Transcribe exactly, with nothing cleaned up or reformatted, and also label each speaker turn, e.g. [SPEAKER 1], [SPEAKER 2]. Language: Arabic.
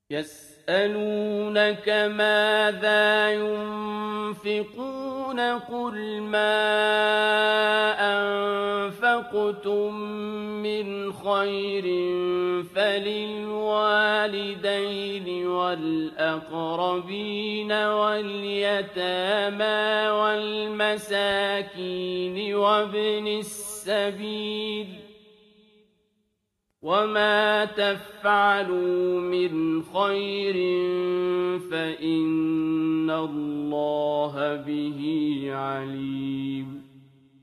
[SPEAKER 1] يسألونك ماذا ينفقون قل ما أنفقتم من خير فللوالدين والأقربين واليتامى والمساكين وابن السبيل وما تفعلوا من خير فإن الله به عليم